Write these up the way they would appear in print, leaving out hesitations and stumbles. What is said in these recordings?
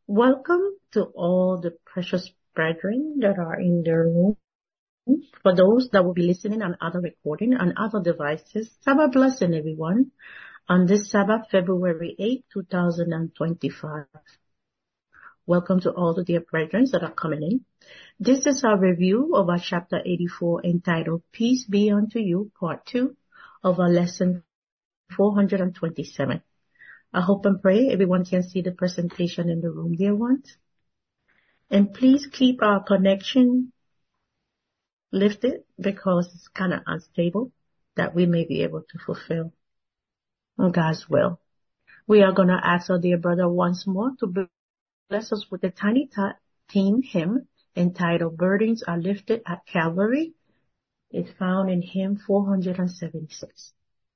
Welcome to all the precious brethren that are in the room. For those that will be listening on other recording and other devices, Sabbath blessing everyone on this Sabbath, February 8, 2025. Welcome to all the dear brethren that are coming in. This is our review of our chapter 84 entitled Peace Be Unto You, part 2 of our lesson 427. I hope and pray everyone can see the presentation in the room, dear ones. And please keep our connection lifted because it's kind of unstable, that we may be able to fulfill God's will. We are going to ask our dear brother once more to bless us with a tiny theme hymn entitled Burdens Are Lifted at Calvary. It's found in hymn 476.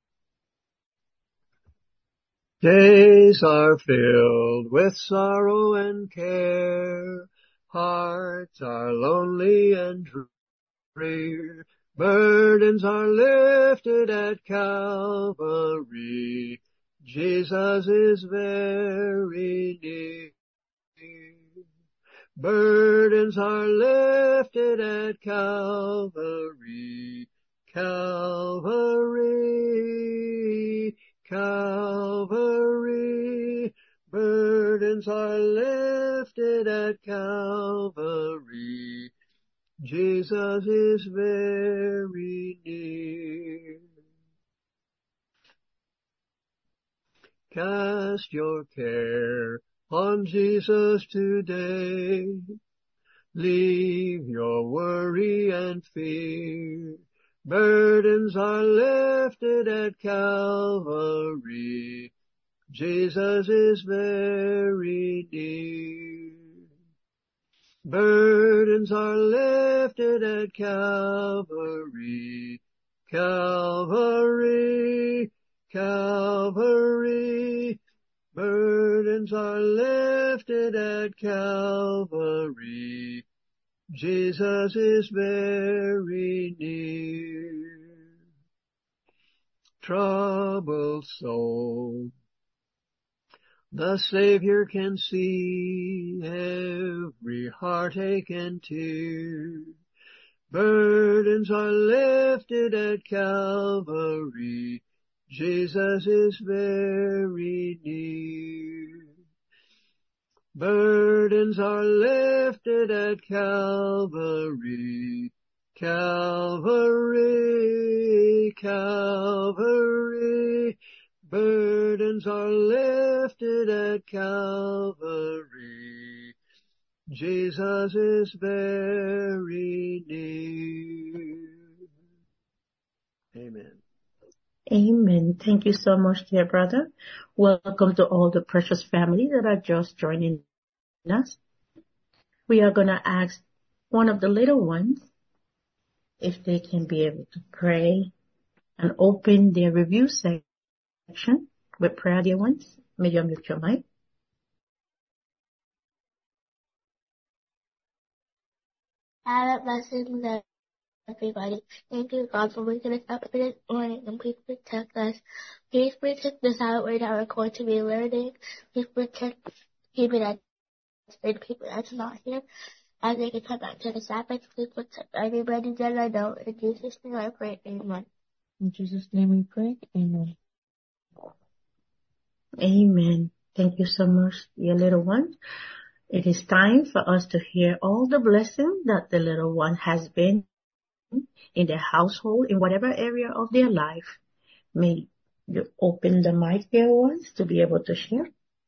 Days are filled with sorrow and care, hearts are lonely and drear, burdens are lifted at Calvary, Jesus is very near. Burdens are lifted at Calvary, Calvary, Calvary. Burdens are lifted at Calvary, Jesus is very near. Cast your care on Jesus today. Leave your worry and fear. Burdens are lifted at Calvary, Jesus is very near. Burdens are lifted at Calvary, Calvary, Calvary. Burdens are lifted at Calvary, Jesus is very near. Troubled soul, the Savior can see every heartache and tear. Burdens are lifted at Calvary, Jesus is very near. Burdens are lifted at Calvary, Calvary, Calvary. Burdens are lifted at Calvary, Jesus is very near. Amen. Amen. Thank you so much, dear brother. Welcome to all the precious family that are just joining us. We are going to ask one of the little ones if they can be able to pray and open their review section with prayer, dear ones. May you unmute your mic. Blessings, everybody. Thank you, God, for waking us up this morning, and please protect us. Please protect the silent word that we're going to be learning. Please protect people that and people that's not here as they can come back to the Sabbath. Please protect everybody that I know. In Jesus' name I pray. Amen. In Jesus' name we pray. Amen. Amen. Thank you so much, dear little one. It is time for us to hear all the blessing that the little one has been in their household, in whatever area of their life. May you open the mic, dear ones, to be able to share.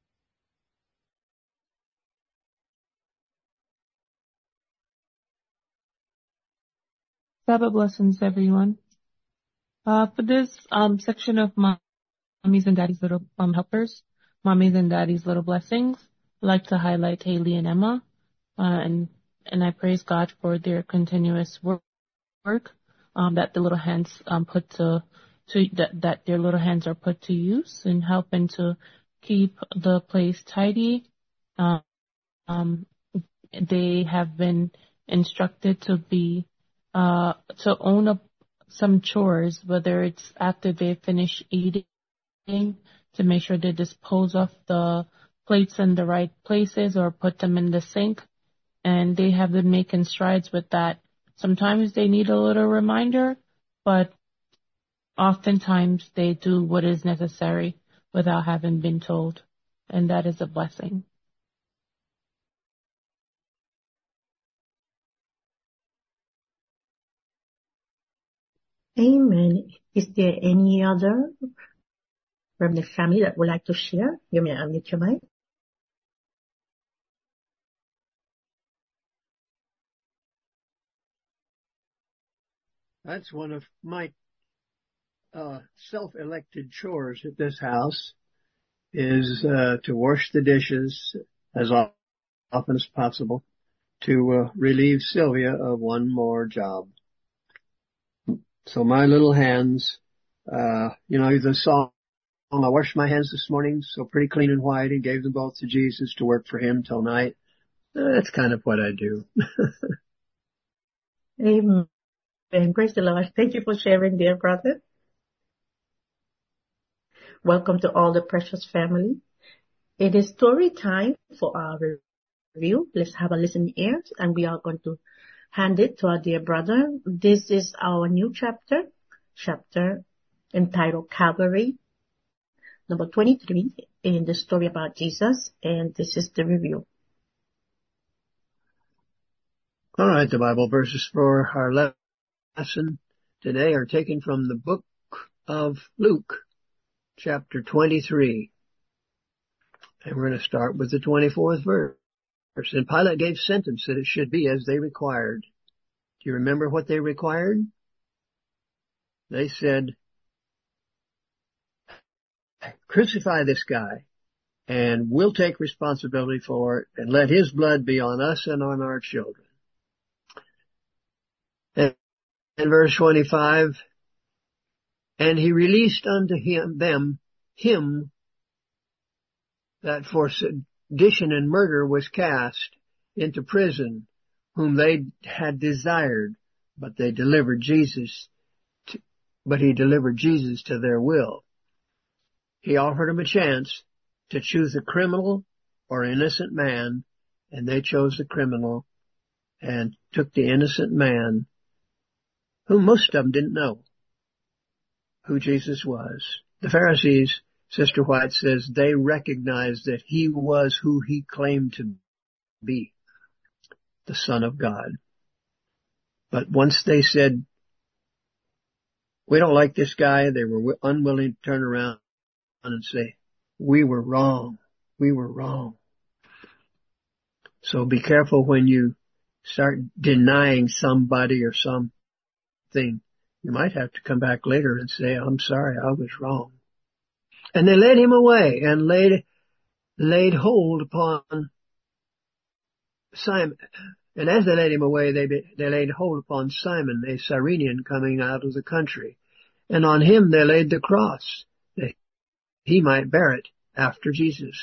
Sabbath blessings, everyone. For this section of Mommy's and Daddy's Little Helpers, Mommy's and Daddy's Little Blessings, I'd like to highlight Haley and Emma, and I praise God for their continuous work that the little hands that their little hands are put to use in helping to keep the place tidy. They have been instructed to own up some chores, whether it's after they finish eating, to make sure they dispose of the plates in the right places or put them in the sink, and they have been making strides with that. Sometimes they need a little reminder, but oftentimes they do what is necessary without having been told, and that is a blessing. Amen. Is there any other from the family that would like to share? You may unmute your mic. That's one of my self-elected chores at this house is to wash the dishes as often as possible to relieve Sylvia of one more job. So my little hands, the song, I washed my hands this morning, so pretty clean and white, and gave them both to Jesus to work for him till night. That's kind of what I do. Amen. Praise the Lord. Thank you for sharing, dear brother. Welcome to all the precious family. It is story time for our review. Let's have a listening ears, and we are going to hand it to our dear brother. This is our new chapter entitled Calvary, number 23 in the story about Jesus, and this is the review. All right, the Bible verses for our lesson today are taken from the book of Luke, chapter 23. And we're going to start with the 24th verse. And Pilate gave sentence that it should be as they required. Do you remember what they required? They said, crucify this guy, and we'll take responsibility for it, and let his blood be on us and on our children. And in verse 25, and he released unto him that for sedition and murder was cast into prison, whom they had desired, but he delivered Jesus to their will. He offered them a chance to choose a criminal or innocent man, and they chose the criminal and took the innocent man, whom most of them didn't know who Jesus was. The Pharisees, Sister White says, they recognized that he was who he claimed to be, the Son of God. But once they said, we don't like this guy, they were unwilling to turn around and say, we were wrong. We were wrong. So be careful when you start denying somebody or something. You might have to come back later and say, I'm sorry, I was wrong. And they led him away and laid hold upon Simon. And as they led him away, they laid hold upon Simon, a Cyrenian coming out of the country. And on him they laid the cross, that he might bear it after Jesus.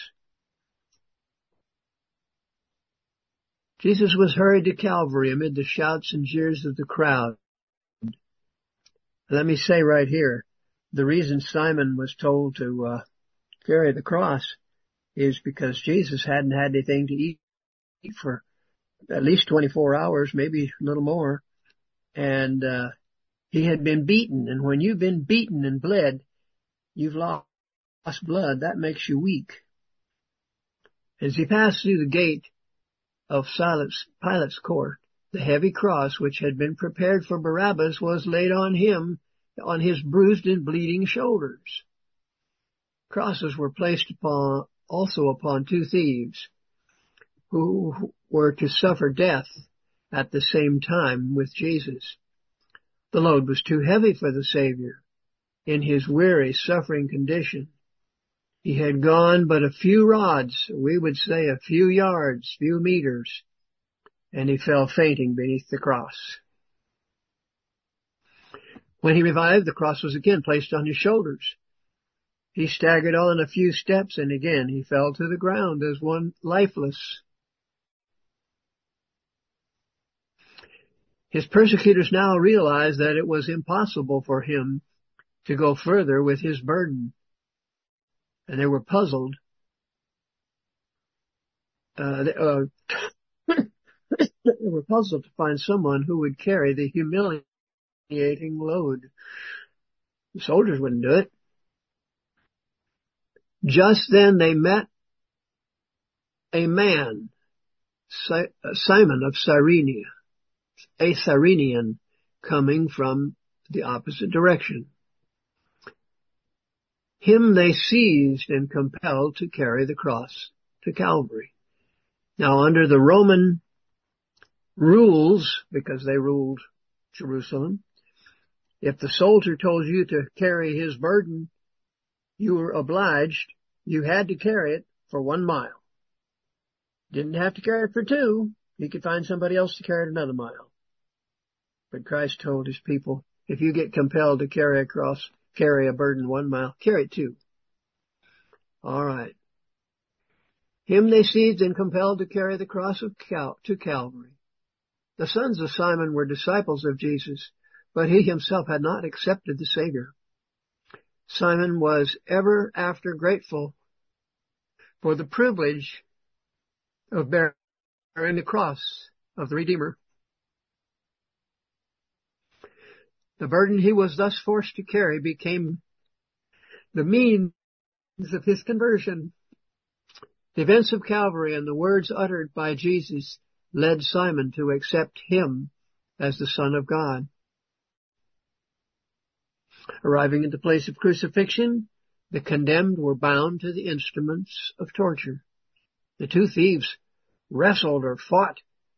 Jesus was hurried to Calvary amid the shouts and jeers of the crowd. Let me say right here, the reason Simon was told to carry the cross is because Jesus hadn't had anything to eat for at least 24 hours, maybe a little more. And he had been beaten. And when you've been beaten and bled, you've lost blood. That makes you weak. As he passed through the gate of Pilate's court, the heavy cross which had been prepared for Barabbas was laid on him, on his bruised and bleeding shoulders. Crosses were placed also upon two thieves who were to suffer death at the same time with Jesus. The load was too heavy for the Savior in his weary, suffering condition. He had gone but a few rods, we would say a few yards, few meters, and he fell fainting beneath the cross. When he revived, the cross was again placed on his shoulders. He staggered on a few steps, and again he fell to the ground as one lifeless. His persecutors now realized that it was impossible for him to go further with his burden, and they were puzzled they were puzzled to find someone who would carry the humiliating load. The soldiers wouldn't do it. Just then they met a man, Simon of Cyrene, a Cyrenian, coming from the opposite direction. Him they seized and compelled to carry the cross to Calvary. Now, under the Roman rules, because they ruled Jerusalem, if the soldier told you to carry his burden, you were obliged, you had to carry it for 1 mile. Didn't have to carry it for 2. You could find somebody else to carry it another mile. But Christ told his people, if you get compelled to carry a burden 1 mile, carry it 2. All right. Him they seized and compelled to carry the cross to Calvary. The sons of Simon were disciples of Jesus, but he himself had not accepted the Savior. Simon was ever after grateful for the privilege of bearing the cross of the Redeemer. The burden he was thus forced to carry became the means of his conversion. The events of Calvary and the words uttered by Jesus led Simon to accept him as the Son of God. Arriving at the place of crucifixion, the condemned were bound to the instruments of torture. The 2 thieves wrestled or fought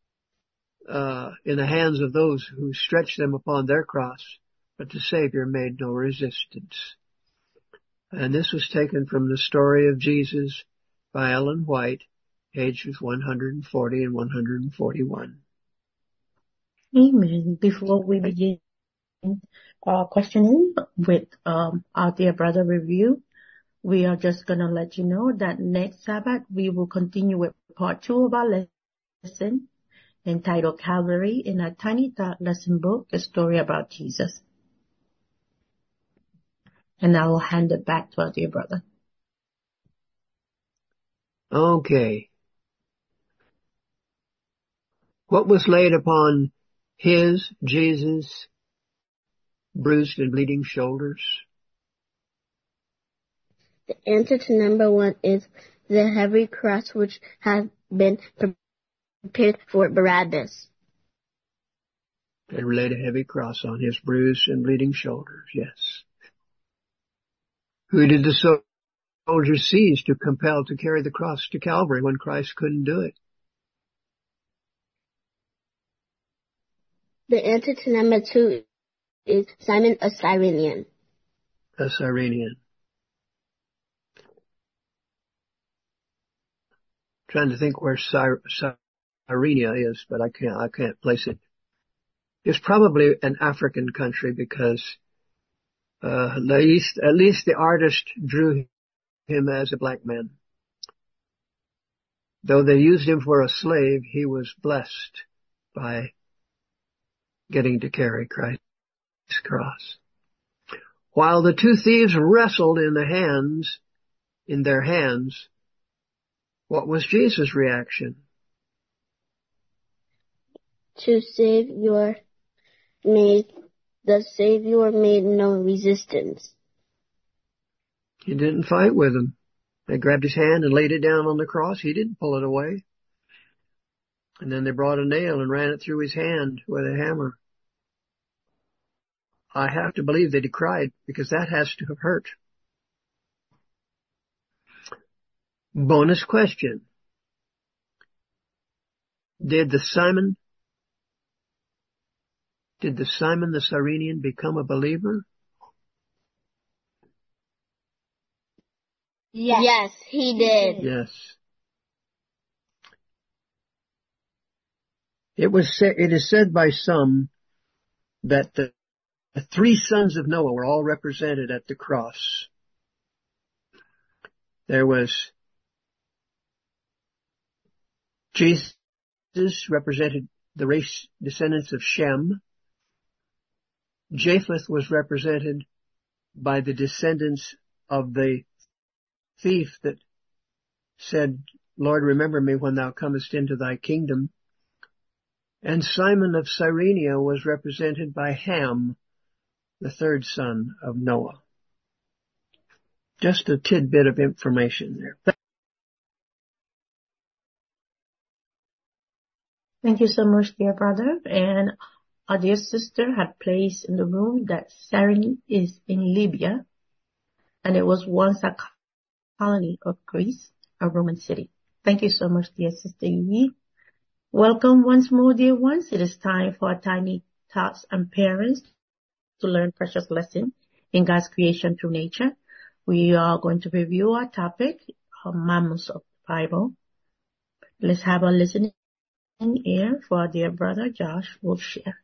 in the hands of those who stretched them upon their cross, but the Savior made no resistance. And this was taken from the story of Jesus by Ellen White, pages 140 and 141. Amen. Before we begin questioning with our dear brother review, we are just going to let you know that next Sabbath we will continue with part 2 of our lesson entitled Calvary in a Tiny Thought Lesson Book, a story about Jesus. And I will hand it back to our dear brother. Okay. What was laid upon his, Jesus, bruised and bleeding shoulders? The answer to number 1 is the heavy cross which had been prepared for Barabbas. They laid a heavy cross on his bruised and bleeding shoulders, yes. Who did the soldiers seize to compel to carry the cross to Calvary when Christ couldn't do it? The answer to number 2 is Simon a Cyrenian. A Cyrenian. Trying to think where Cyrenia is, but I can't place it. It's probably an African country because at least the artist drew him as a black man. Though they used him for a slave, he was blessed by getting to carry Christ's cross. While the 2 thieves wrestled in their hands, what was Jesus' reaction? The Savior made no resistance. He didn't fight with them. They grabbed his hand and laid it down on the cross. He didn't pull it away. And then they brought a nail and ran it through his hand with a hammer. I have to believe that he cried because that has to have hurt. Bonus question. Did the Simon the Cyrenian become a believer? Yes, he did. Yes. It is said by some that the 3 sons of Noah were all represented at the cross. There was Jesus represented the race descendants of Shem. Japheth was represented by the descendants of the thief that said, Lord, remember me when thou comest into thy kingdom. And Simon of Cyrene was represented by Ham, the third son of Noah. Just a tidbit of information there. Thank you so much, dear brother. And our dear sister had placed in the room that Cyrene is in Libya, and it was once a colony of Greece, a Roman city. Thank you so much, dear sister Yee. Welcome once more, dear ones. It is time for our tiny tots and parents to learn precious lesson in God's creation through nature. We are going to review our topic, mammals of the Bible. Let's have a listening ear for our dear brother Josh will share.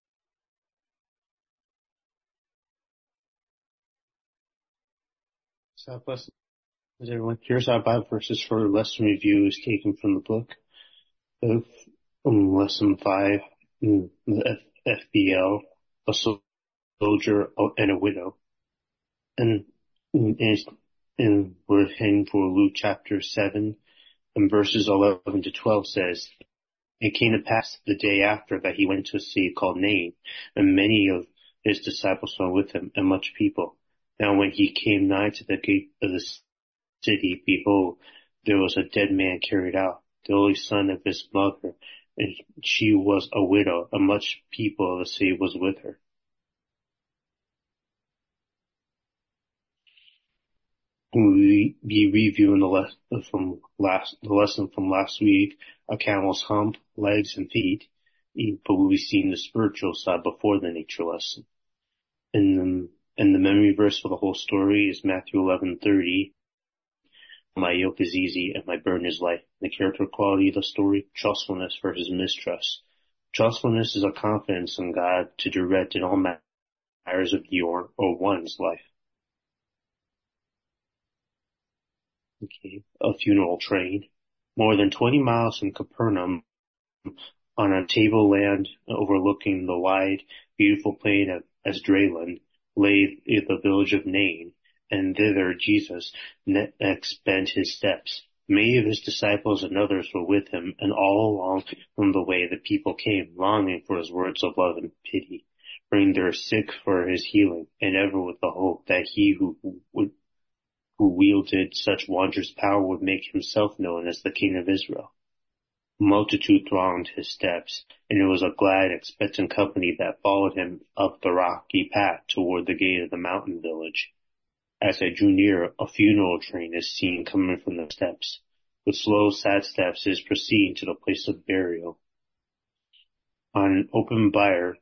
God bless everyone. Here's our Bible verses for lesson review is taken from the book of lesson 5, the FBL, a soldier and a widow. And we're heading for Luke chapter 7 and verses 11 to 12 says, "It came to pass the day after that he went to a city called Nain, and many of his disciples went with him, and much people. Now when he came nigh to the gate of the city, behold, there was a dead man carried out, the only son of his mother, and she was a widow, and much people of the city was with her." We be reviewing the lesson from last week, a camel's hump, legs, and feet, but we've seen the spiritual side before the nature lesson. And the memory verse for the whole story is Matthew 11:30. "My yoke is easy and my burden is light." The character quality of the story, trustfulness versus mistrust. Trustfulness is a confidence in God to direct in all matters of your or one's life. Okay, a funeral train. More than 20 miles from Capernaum, on a tableland overlooking the wide, beautiful plain of Esdraelon, lay the village of Nain, and thither Jesus next bent his steps. Many of his disciples and others were with him, and all along from the way the people came, longing for his words of love and pity, bringing their sick for his healing, and ever with the hope that he who wielded such wondrous power would make himself known as the King of Israel. A multitude thronged his steps, and it was a glad, expectant company that followed him up the rocky path toward the gate of the mountain village. As they drew near, a funeral train is seen coming from the steps. With slow, sad steps, it is proceeding to the place of burial. On an open bier,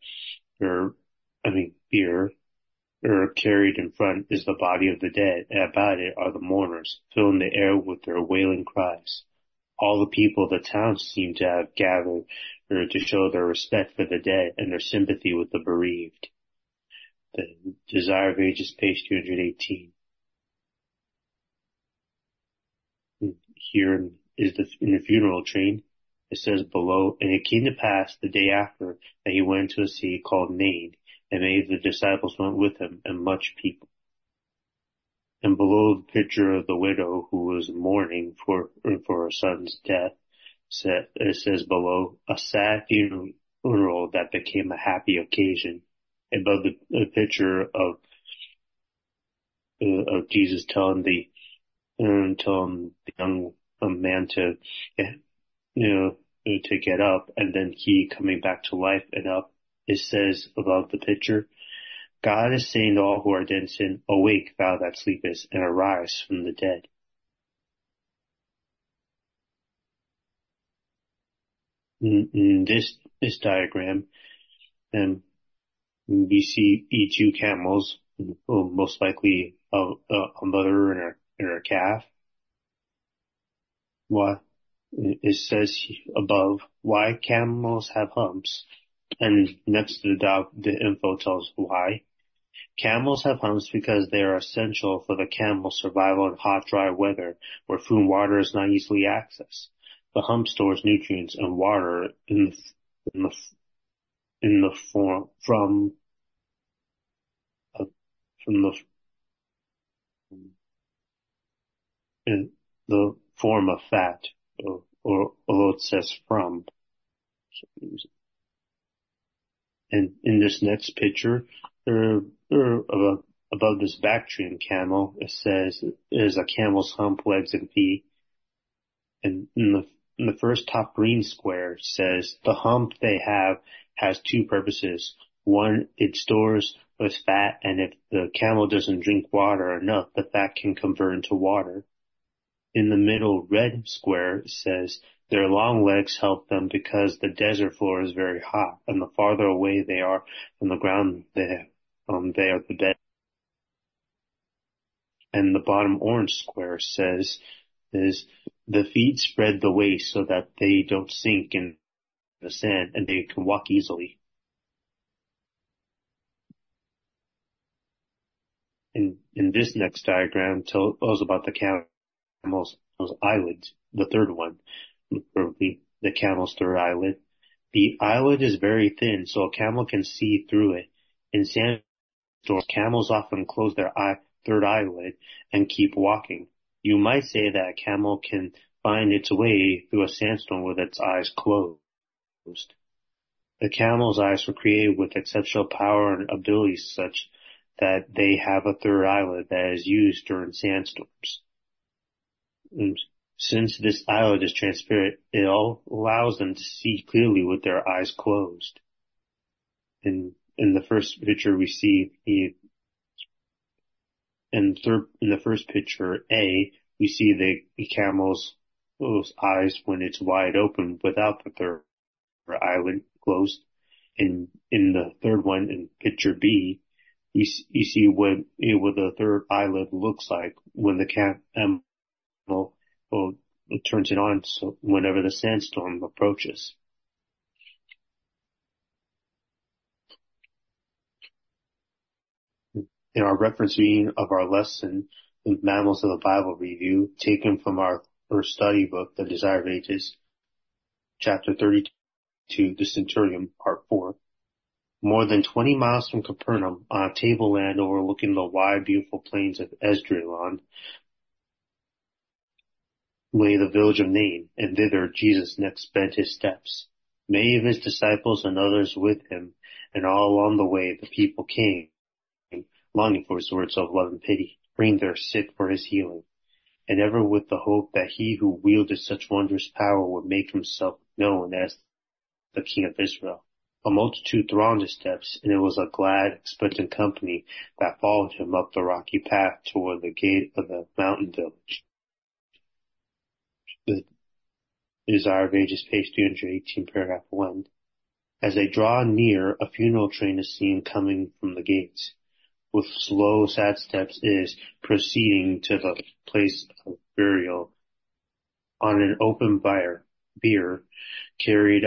carried in front is the body of the dead, and about it are the mourners, filling the air with their wailing cries. All the people of the town seem to have gathered to show their respect for the dead and their sympathy with the bereaved. The Desire of Ages, page 218. Here is in the funeral train. It says below, "And it came to pass the day after that he went to a city called Nain, and many of the disciples went with him, and much people." And below the picture of the widow who was mourning for her son's death, it says below, "A sad funeral that became a happy occasion." Above the picture of Jesus telling the young man to get up, and then he coming back to life and up, it says above the picture, "God is saying to all who are dead in sin, awake, thou that sleepest, and arise from the dead." In this diagram, we see two camels, most likely a mother and her calf. Why? It says above, "Why camels have humps?" And next to the info tells why. Camels have humps because they are essential for the camel's survival in hot, dry weather where food and water is not easily accessed. The hump stores nutrients and water in the form of fat. or although it says from. And in this next picture, above this Bactrian camel, it says there's a camel's hump, legs, and feet. And in the first top green square says the hump they have has two purposes. One, it stores the fat, and if the camel doesn't drink water enough, the fat can convert into water. In the middle red square says their long legs help them because the desert floor is very hot, and the farther away they are from the ground, they are the better. And the bottom orange square says is the feet spread the waist so that they don't sink in the sand and they can walk easily. In this next diagram tells about the camel's eyelids, the third one, the camel's third eyelid. The eyelid is very thin, so a camel can see through it. In sandstorms, camels often close their third eyelid and keep walking. You might say that a camel can find its way through a sandstorm with its eyes closed. The camel's eyes were created with exceptional power and abilities such that they have a third eyelid that is used during sandstorms. And since this eyelid is transparent, it allows them to see clearly with their eyes closed. In the first picture we see in the first picture A, we see the camel's eyes when it's wide open without the third eyelid closed. In the third one, in picture B, you see what the third eyelid looks like when the camel turns it on, so whenever the sandstorm approaches. In our reference reading of our lesson in Mammals of the Bible Review, taken from our first study book, The Desire of Ages, chapter 32, The Centurion, part 4. More than 20 miles from Capernaum, on a tableland overlooking the wide, beautiful plains of Esdraelon, lay the village of Nain, and thither Jesus next bent his steps. Many of his disciples and others with him, and all along the way the people came, longing for his words of love and pity, bringing their sick for his healing, and ever with the hope that he who wielded such wondrous power would make himself known as the King of Israel. A multitude thronged his steps, and it was a glad, expectant company that followed him up the rocky path toward the gate of the mountain village. The Desire of Ages, page 318, paragraph 1. As they draw near, a funeral train is seen coming from the gates. With slow, sad steps it is proceeding to the place of burial on an open bier carried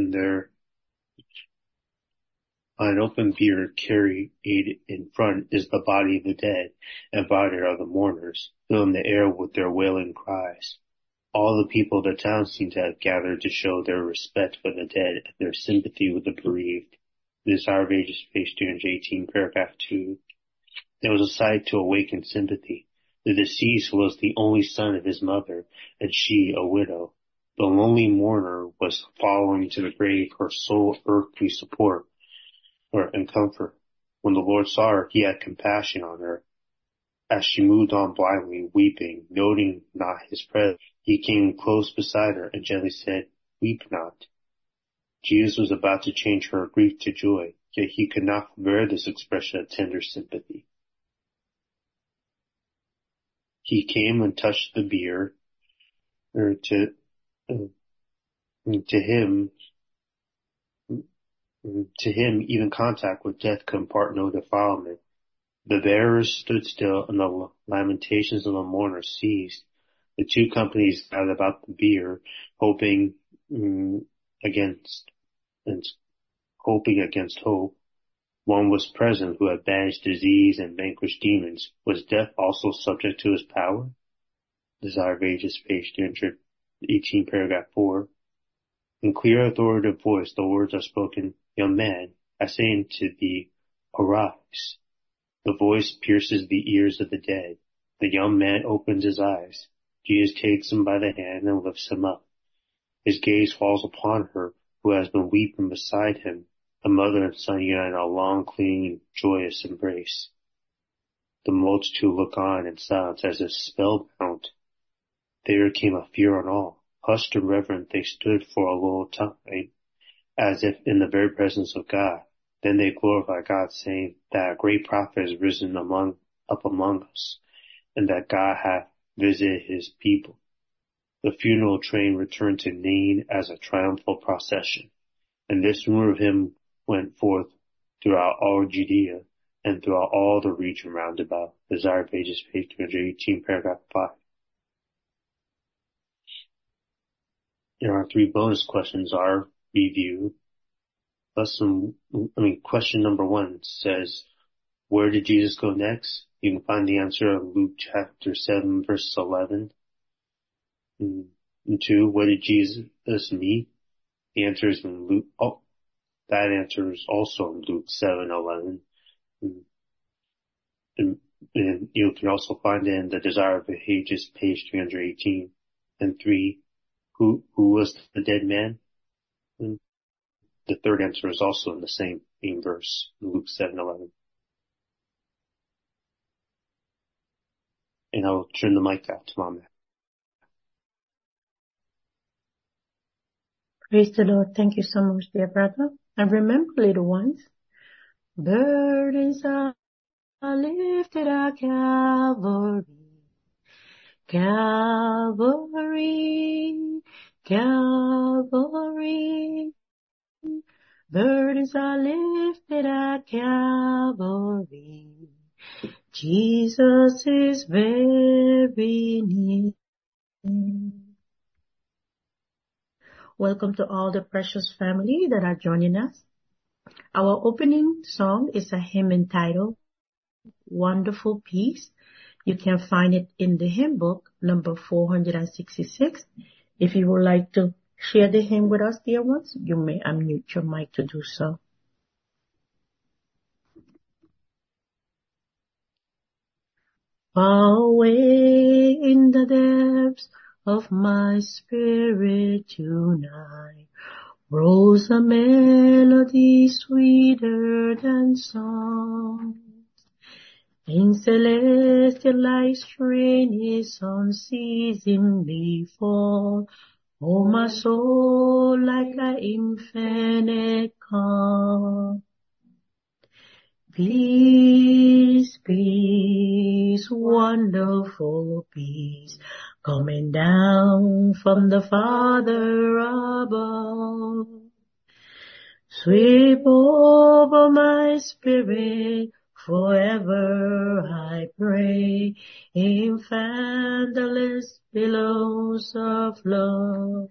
in front is the body of the dead, and body of the mourners, filling the air with their wailing cries. All the people of the town seem to have gathered to show their respect for the dead and their sympathy with the bereaved. The Desire of Ages, page 218, paragraph 2. There was a sight to awaken sympathy. The deceased was the only son of his mother, and she a widow. The lonely mourner was following to the grave her sole earthly support and comfort. When the Lord saw her, he had compassion on her. As she moved on blindly, weeping, noting not his presence, he came close beside her and gently said, "Weep not." Jesus was about to change her grief to joy, yet he could not forbear this expression of tender sympathy. He came and touched the bier, to him, even contact with death could impart no defilement. The bearers stood still, and the lamentations of the mourners ceased. The two companies gathered about the bier, hoping against hope. One was present who had banished disease and vanquished demons. Was death also subject to his power? Desire of Ages, page 218, paragraph 4. In clear, authoritative voice, the words are spoken, "Young man, I say unto thee, arise." The voice pierces the ears of the dead. The young man opens his eyes. Jesus takes him by the hand and lifts him up. His gaze falls upon her who has been weeping beside him. The mother and son unite in a long, clinging, joyous embrace. The multitude look on in silence as if spellbound. There came a fear on all. Hushed and reverent they stood for a little time, as if in the very presence of God. Then they glorified God, saying that a great prophet is risen up among us, and that God hath visited his people. The funeral train returned to Nain as a triumphal procession, and this rumor of him went forth throughout all Judea and throughout all the region round about. Desire Pages, page 218, paragraph 5. There are 3 bonus questions are review. Question number 1 says, where did Jesus go next? You can find the answer in Luke chapter 7, verse 11. And 2, what did Jesus meet? The answer is in Luke. That answer is also in Luke 7:11. And you can also find it in the Desire of Pages, page 318. And 3, who was the dead man? And the third answer is also in the same verse, in Luke 7:11. And I'll turn the mic out to Mama. Praise the Lord. Thank you so much, dear brother. And remember, little ones, burdens are lifted at Calvary. Calvary, Calvary. Burdens are lifted at Calvary. Jesus is very near. Welcome to all the precious family that are joining us. Our opening song is a hymn entitled Wonderful Peace. You can find it in the hymn book, number 466. If you would like to share the hymn with us, dear ones, you may unmute your mic to do so. Away in the depths of my spirit tonight rose a melody sweeter than song. In celestial light strain is unceasingly fall. Oh, my soul, like an infinite calm. Peace, peace, wonderful peace, coming down from the Father above. Sweep over my spirit, forever I pray, in fathomless billows of love.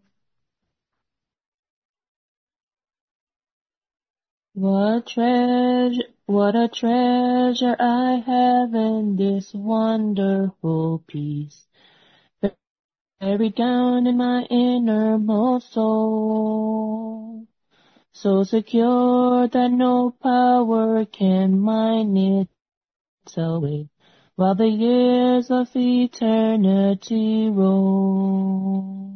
What a treasure I have in this wonderful peace, buried down in my innermost soul, so secure that no power can mine it away, while the years of eternity roll.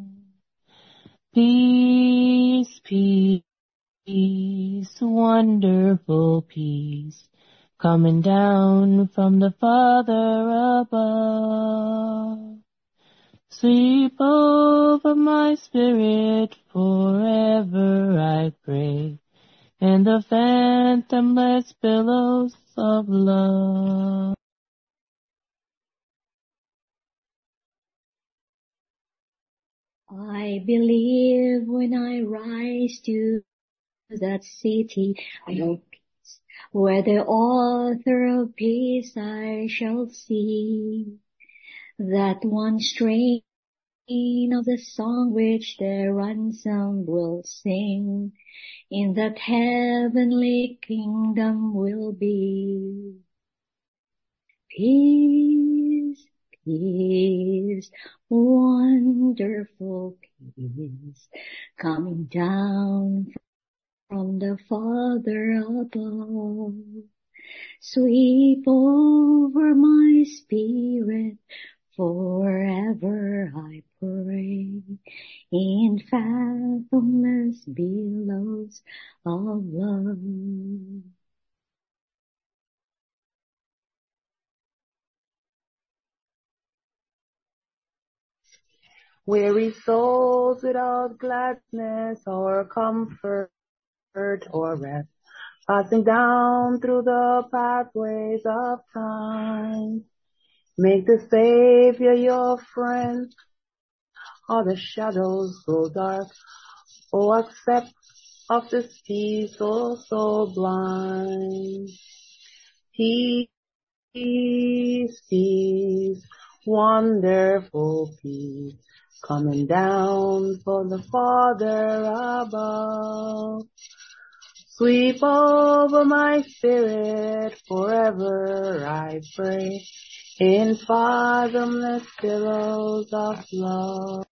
Peace, peace. Peace, wonderful peace, coming down from the Father above. Sweep over my spirit, forever I pray, and the fathomless billows of love. I believe when I rise to that city of peace, where the author of peace I shall see, that one strain of the song which the ransom will sing, in that heavenly kingdom will be. Peace, peace, wonderful peace, coming down from the Father above. Sweep over my spirit, forever I pray, in fathomless billows of love. Weary souls without gladness or comfort or rest, passing down through the pathways of time. Make the Savior your friend, or the shadows grow dark. Oh, accept of this peace so blind. Peace, peace, wonderful peace, coming down from the Father above. Sweep over my spirit forever, I pray, in fathomless billows of love.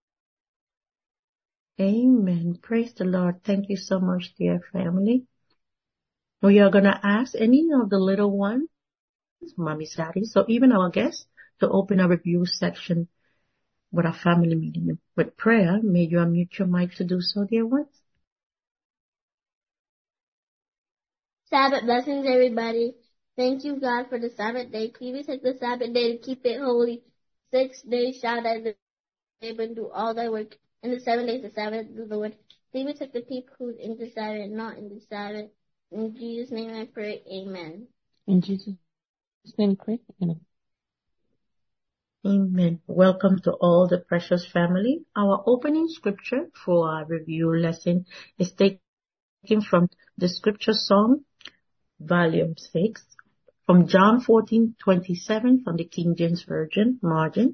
Amen. Praise the Lord. Thank you so much, dear family. We are going to ask any of the little ones, mommies, daddies, so even our guests, to open our review section with our family meeting with prayer. May you unmute your mic to do so, dear ones. Sabbath blessings, everybody. Thank you, God, for the Sabbath day. Please take the Sabbath day to keep it holy. 6 days shall thy labor and do all thy work. And the 7 days the Sabbath do the Lord. Please take the people who's in the Sabbath and not in the Sabbath. In Jesus' name I pray, amen. In Jesus' name we pray. Amen. Amen. Welcome to all the precious family. Our opening scripture for our review lesson is taken from the scripture song, volume 6, from John 14:27 from the King James Version margin.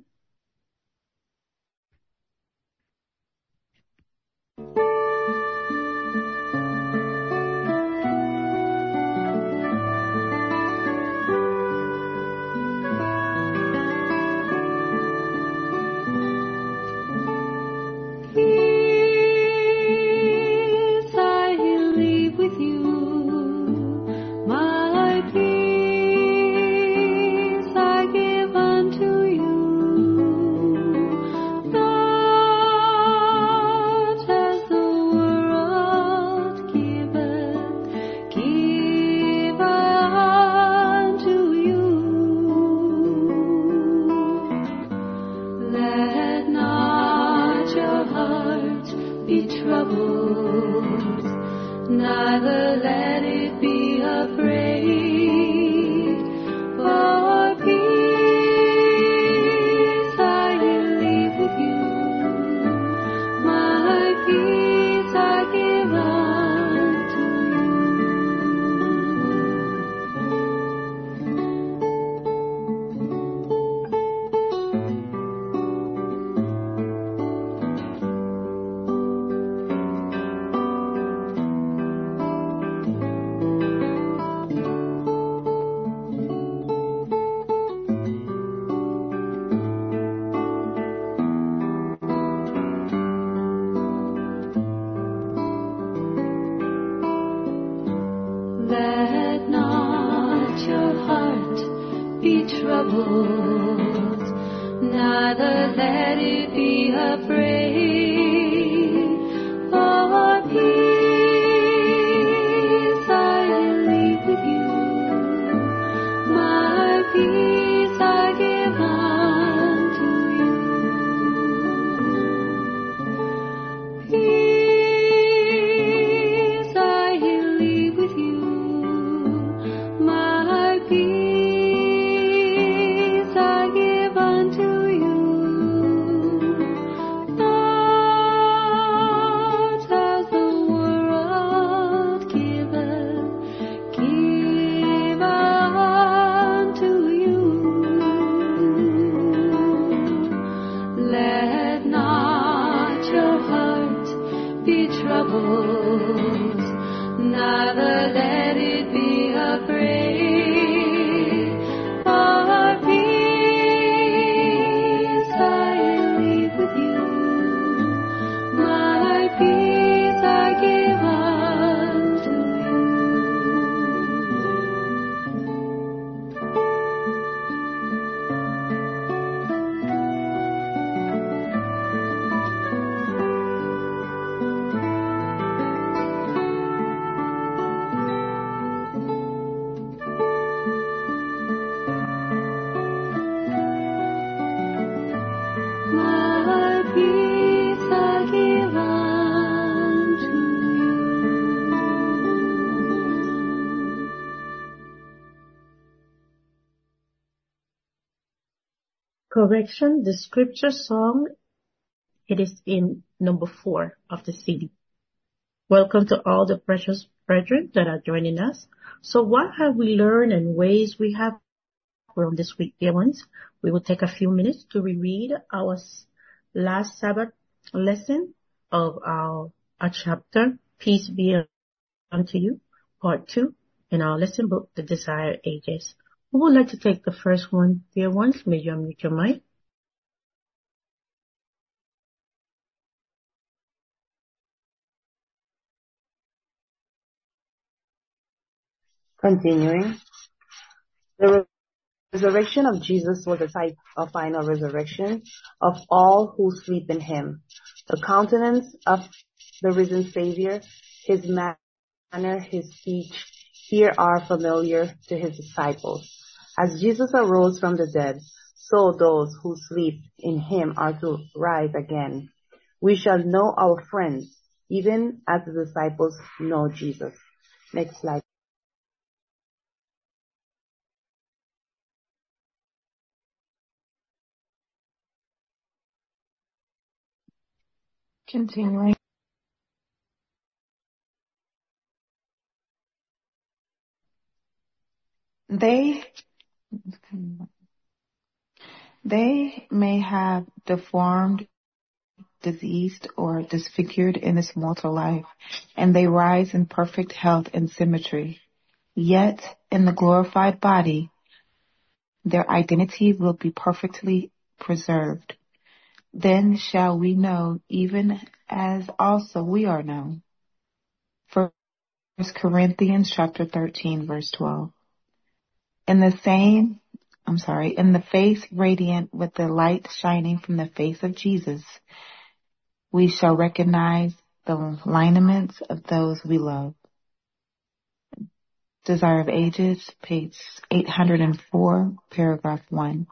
Neither let it be afraid, for peace I leave with you, my peace I give unto Let not your heart be troubled, neither let it be afraid, for peace I leave with you, my peace I give unto you. Peace I leave with you, my peace I give unto you. Not as the world giveth, give unto you. Let not your heart be troubled, neither let it be afraid, for peace I leave with you, my peace I give unto you. correction, the scripture song, it is in number 4 of the CD. Welcome to all the precious brethren that are joining us. So what have we learned and ways we have grown this week, dear ones? We will take a few minutes to reread our last Sabbath lesson of our chapter, Peace Be Unto You, part 2, in our lesson book, The Desired Ages. Who would like to take the first one, dear ones? May you unmute your mic. Continuing. The resurrection of Jesus was a type of final resurrection of all who sleep in him. The countenance of the risen Savior, his manner, his speech, here are familiar to his disciples. As Jesus arose from the dead, so those who sleep in him are to rise again. We shall know our friends, even as the disciples know Jesus. Next slide. Continuing. They may have deformed, diseased, or disfigured in this mortal life, and they rise in perfect health and symmetry. Yet, in the glorified body, their identity will be perfectly preserved. Then shall we know, even as also we are known. 1 Corinthians chapter 13, verse 12. In the face radiant with the light shining from the face of Jesus, we shall recognize the lineaments of those we love. Desire of Ages, page 804, paragraph 1.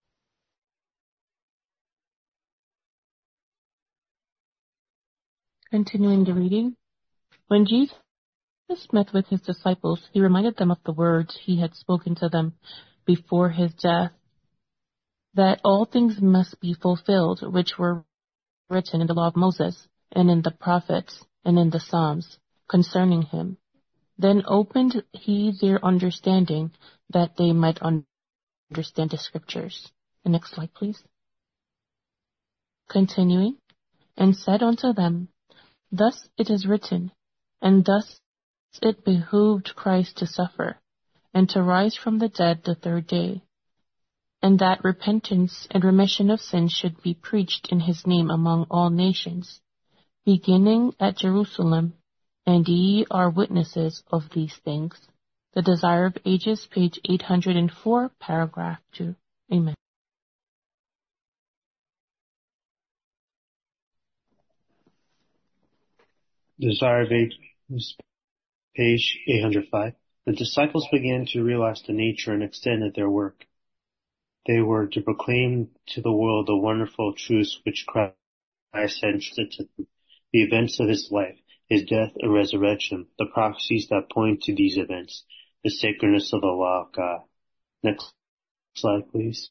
Continuing the reading. When Jesus met with his disciples, he reminded them of the words he had spoken to them before his death, that all things must be fulfilled which were written in the law of Moses, and in the prophets, and in the Psalms, concerning him. Then opened he their understanding, that they might understand the scriptures. The next slide, please. Continuing, and said unto them, Thus it is written, and thus it behooved Christ to suffer, and to rise from the dead the third day, and that repentance and remission of sins should be preached in his name among all nations, beginning at Jerusalem, and ye are witnesses of these things. The Desire of Ages, page 804, paragraph 2. Amen. Desire of Ages, page 805. The disciples began to realize the nature and extent of their work. They were to proclaim to the world the wonderful truths which Christ had entrusted to them, the events of his life, his death and resurrection, the prophecies that point to these events, the sacredness of the law of God. Next slide, please.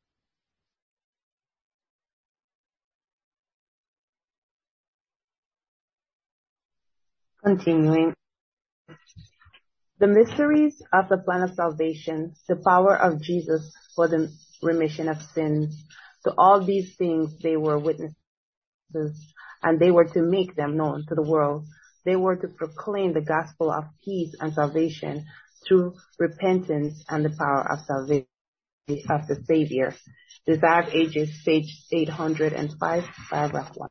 Continuing. The mysteries of the plan of salvation, the power of Jesus for the remission of sins. To all these things they were witnesses, and they were to make them known to the world. They were to proclaim the gospel of peace and salvation through repentance and the power of salvation of the Savior. Desire of Ages, page 805, paragraph 1.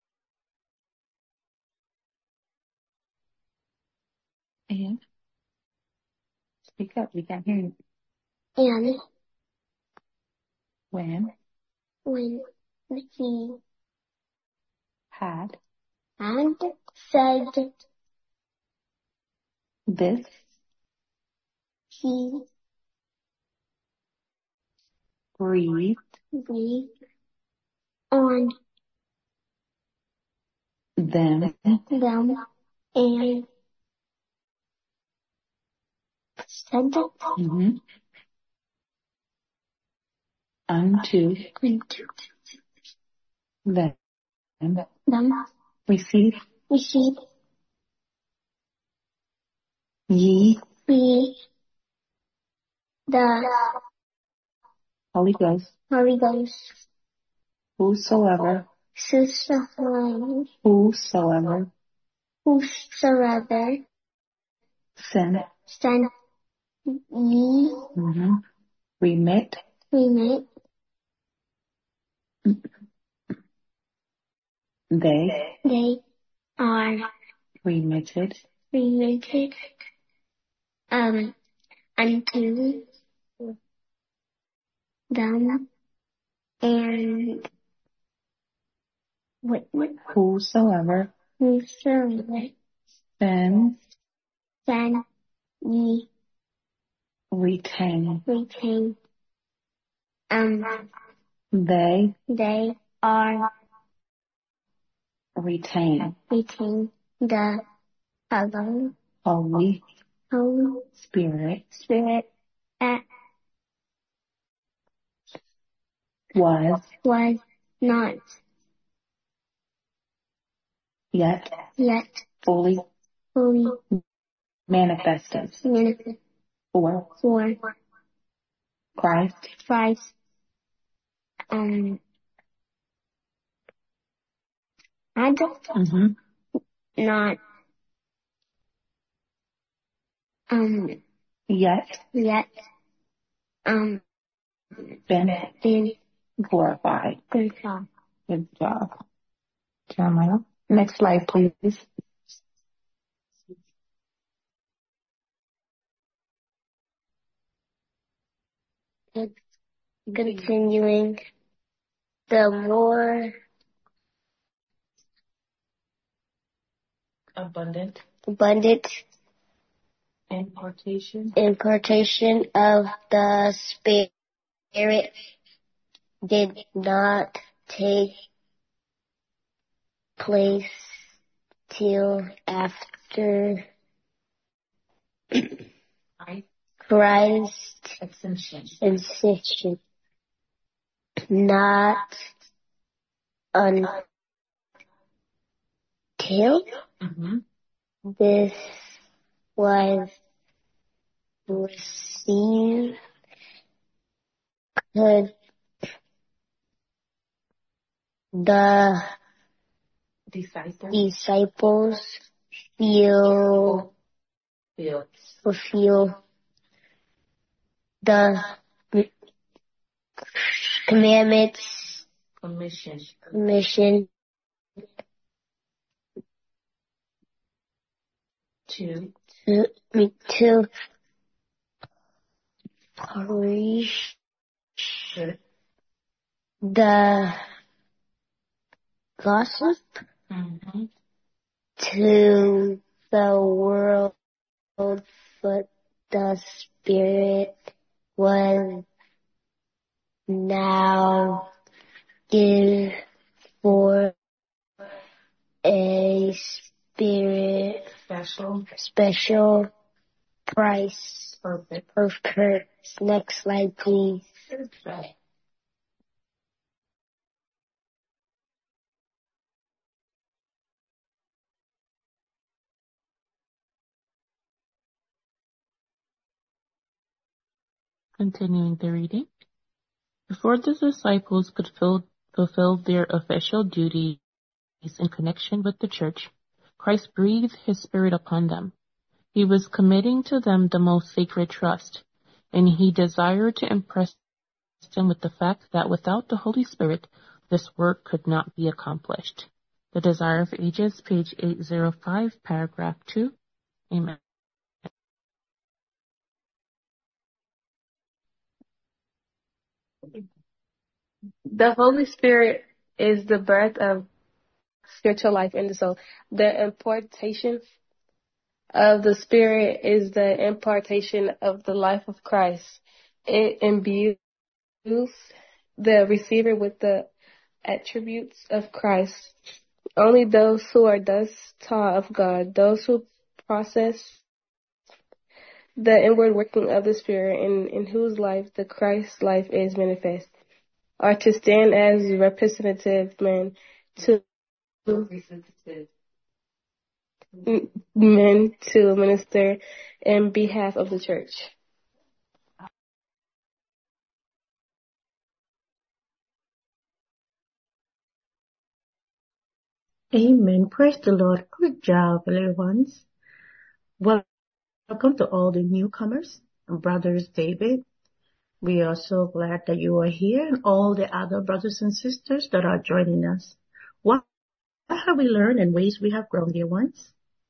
And speak up, we can't hear you. And When he had and said this he breathed breathed on them them and said mhm, unto them them receive receive ye ye the Holy Ghost, Holy Ghost, whosoever whosoever send send ye remit they are remitted remitted unto them, and whosoever sends send ye retain retain they are retain the Holy Holy Spirit Spirit was not yet fully manifested for Christ had not yet been glorified. Good job. Good job, Jeremiah. Next slide, please. Continuing, the more Abundant impartation of the Spirit did not take place till after Christ's ascension, not until this was received could the disciples fulfill the commandments commission to preach the gospel to the world, but the Spirit was now given for a special price. Perfect. Next slide, please. Continuing the reading. Before the disciples could fulfill their official duties in connection with the church, Christ breathed his Spirit upon them. He was committing to them the most sacred trust, and he desired to impress them with the fact that without the Holy Spirit, this work could not be accomplished. The Desire of Ages, page 805, paragraph 2. Amen. The Holy Spirit is the breath of spiritual life in the soul. The impartation of the Spirit is the impartation of the life of Christ. It imbues the receiver with the attributes of Christ. Only those who are thus taught of God, those who process the inward working of the Spirit, in whose life the Christ life is manifest. are to stand as representative men to minister in behalf of the church. Amen. Praise the Lord. Good job, little ones. Welcome to all the newcomers, brothers David. We are so glad that you are here, and all the other brothers and sisters that are joining us. What have we learned and ways we have grown, dear ones?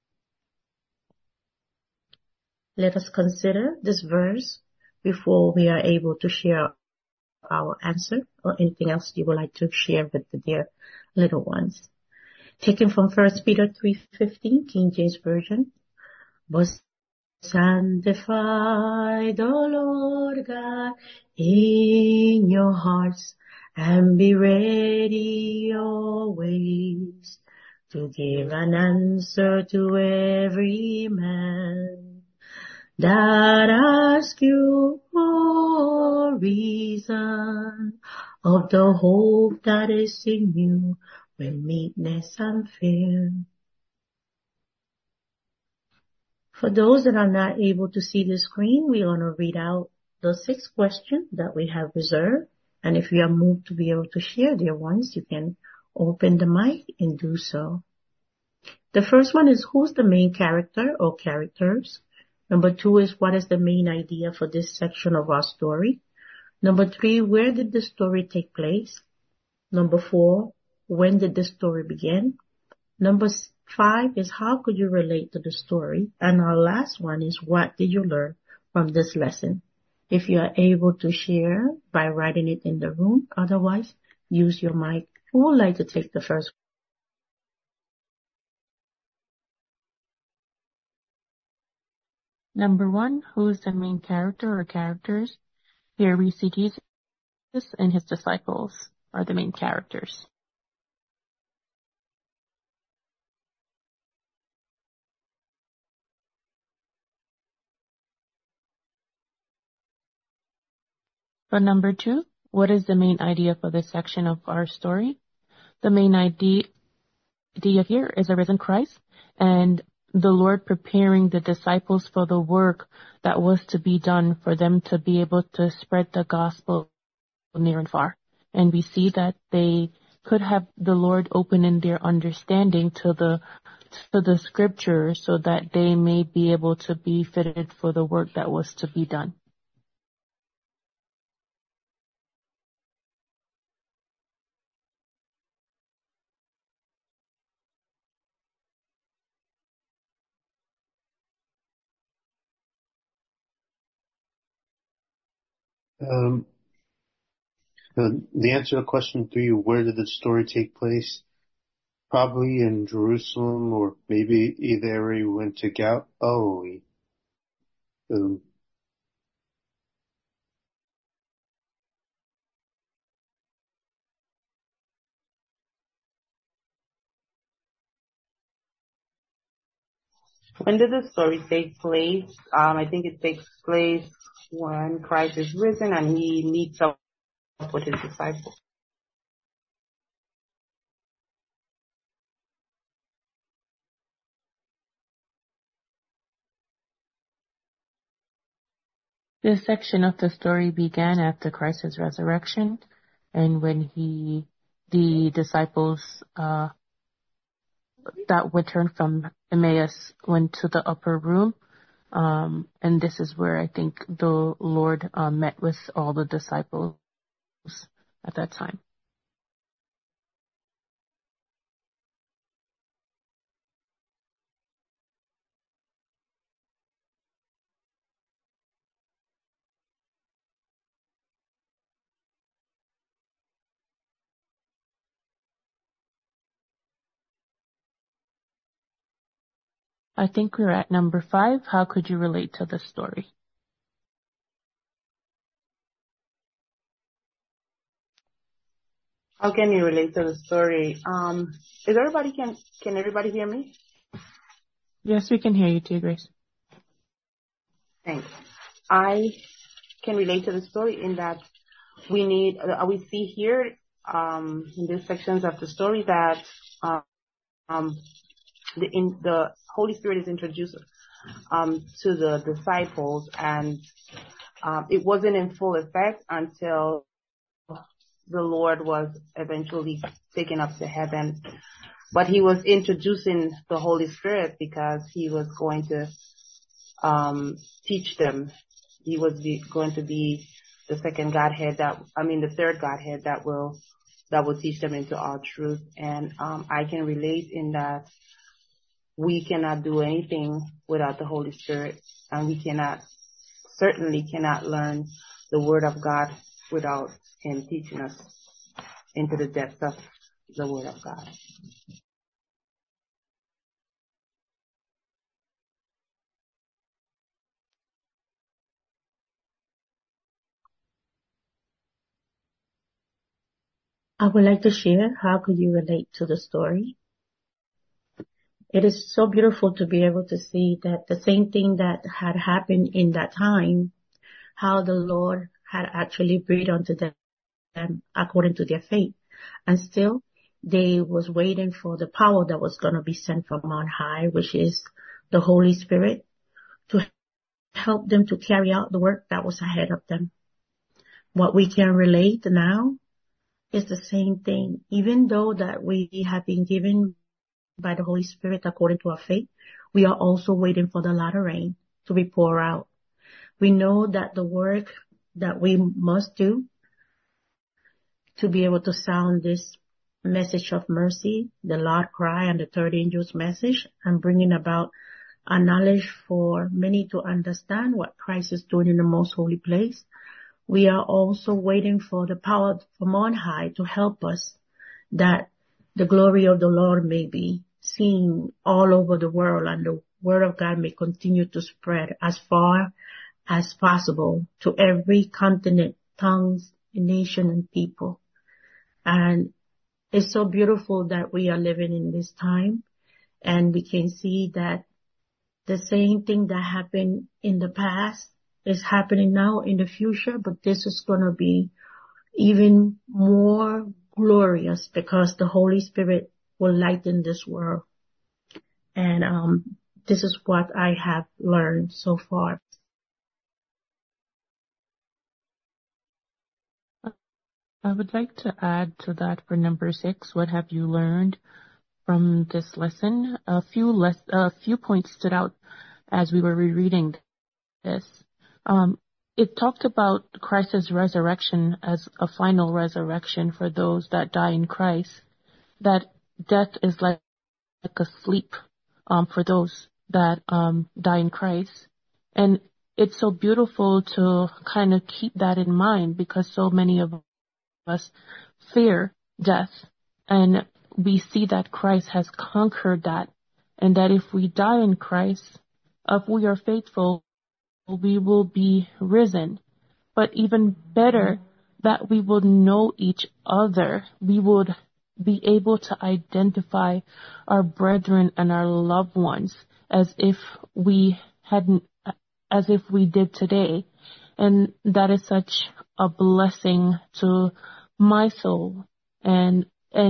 Let us consider this verse before we are able to share our answer or anything else you would like to share with the dear little ones. Taken from 1 Peter 3:15, King James Version. But sanctify the Lord God in your hearts, and be ready always to give an answer to every man that asks you for reason of the hope that is in you with meekness and fear. For those that are not able to see the screen, we're going to read out the 6 questions that we have reserved. And if you are moved to be able to share, dear ones, you can open the mic and do so. The first one is, who's the main character or characters? Number 2 is, what is the main idea for this section of our story? Number 3, where did the story take place? Number 4, when did the story begin? Number 5 is, how could you relate to the story? And our last one is, what did you learn from this lesson? If you are able to share by writing it in the room, otherwise use your mic. Who would like to take the first? Number 1, who is the main character or characters? Here we see Jesus and his disciples are the main characters. For number 2, what is the main idea for this section of our story? The main idea here is a risen Christ and the Lord preparing the disciples for the work that was to be done for them to be able to spread the gospel near and far. And we see that they could have the Lord open in their understanding to the scripture so that they may be able to be fitted for the work that was to be done. The answer to question 3, where did the story take place? Probably in Jerusalem, or maybe either he went to Galilee. When did the story take place? I think it takes place when Christ is risen and he meets up with his disciples. This section of the story began after Christ's resurrection, and when the disciples that returned from Emmaus went to the upper room, and this is where I think the Lord met with all the disciples at that time. I think we're at number 5. How could you relate to the story? How can you relate to the story? Can everybody hear me? Yes, we can hear you too, Grace. Thanks. I can relate to the story in that we see here, in these sections of the story that, the Holy Spirit is introduced, to the disciples, and, it wasn't in full effect until the Lord was eventually taken up to heaven. But he was introducing the Holy Spirit because he was going to teach them. He was going to be the second Godhead the third Godhead that will teach them into all truth. And I can relate in that we cannot do anything without the Holy Spirit, and we certainly cannot learn the Word of God without him teaching us into the depths of the Word of God. I would like to share how could you relate to the story. It is so beautiful to be able to see that the same thing that had happened in that time, how the Lord had actually breathed unto them according to their faith. And still, they was waiting for the power that was going to be sent from on high, which is the Holy Spirit, to help them to carry out the work that was ahead of them. What we can relate now is the same thing. Even though that we have been given by the Holy Spirit according to our faith, we are also waiting for the latter rain to be poured out. We know that the work that we must do to be able to sound this message of mercy, the Lord cry and the third angel's message, and bringing about a knowledge for many to understand what Christ is doing in the most holy place. We are also waiting for the power from on high to help us, that the glory of the Lord may be seen all over the world, and the word of God may continue to spread as far as possible to every continent, tongues, nation, and people. And it's so beautiful that we are living in this time, and we can see that the same thing that happened in the past is happening now in the future, but this is going to be even more glorious because the Holy Spirit will lighten this world. And this is what I have learned so far. I would like to add to that for number 6. What have you learned from this lesson? A few points stood out as we were rereading this. It talked about Christ's resurrection as a final resurrection for those that die in Christ. That death is like a sleep for those that die in Christ. And it's so beautiful to kind of keep that in mind because so many of us fear death. And we see that Christ has conquered that. And that if we die in Christ, if we are faithful, we will be risen. But even better, that we would know each other. We would be able to identify our brethren and our loved ones as if we did today. And that is such a blessing to my soul and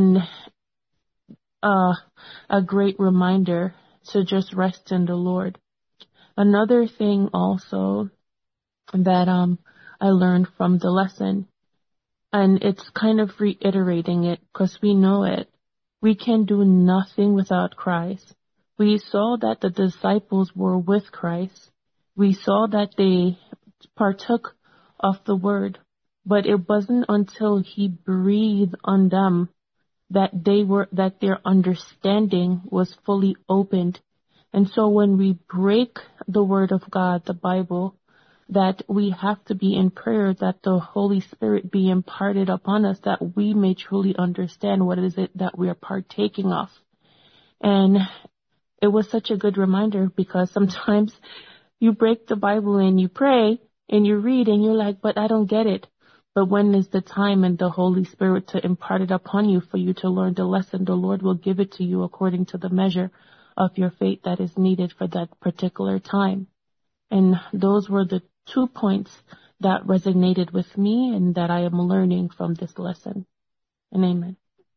a great reminder to just rest in the Lord. Another thing also that I learned from the lesson, and it's kind of reiterating it because we know it, we can do nothing without Christ. We saw that the disciples were with Christ. We saw that they partook of the word, but it wasn't until he breathed on them that their understanding was fully opened. And so when we break the word of God, the Bible, that we have to be in prayer that the Holy Spirit be imparted upon us, that we may truly understand what is it that we are partaking of. And it was such a good reminder because sometimes you break the Bible and you pray and you read and you're like, but I don't get it. But when is the time and the Holy Spirit to impart it upon you for you to learn the lesson? The Lord will give it to you according to the measure of your faith that is needed for that particular time. And those were the 2 points that resonated with me and that I am learning from this lesson. And amen.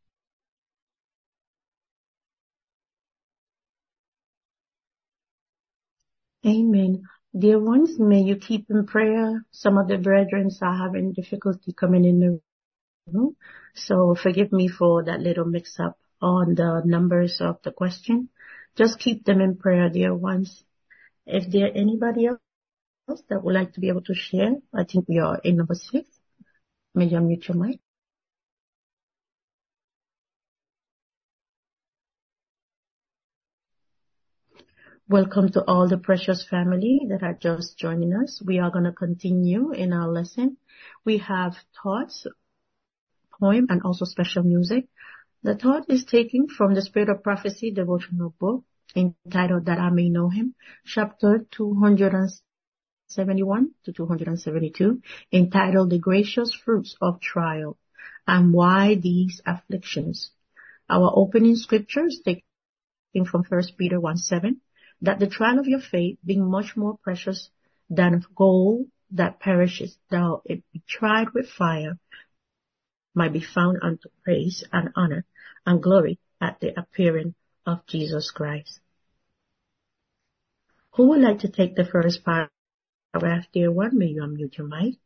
Amen. Dear ones, may you keep in prayer. Some of the brethren are having difficulty coming in the room. So forgive me for that little mix up on the numbers of the question. Just keep them in prayer, dear ones. If there anybody else that would like to be able to share, I think we are in number 6. May you unmute your mic. Welcome to all the precious family that are just joining us. We are going to continue in our lesson. We have thoughts, poem, and also special music. The thought is taken from the Spirit of Prophecy devotional book entitled That I May Know Him, chapter 271 to 272, entitled The Gracious Fruits of Trial and Why These Afflictions. Our opening scripture is taken from 1 Peter 1:7. That the trial of your faith, being much more precious than of gold that perishes, though it be tried with fire, might be found unto praise and honor and glory at the appearing of Jesus Christ. Who would like to take the first paragraph, dear one? May you unmute your mic.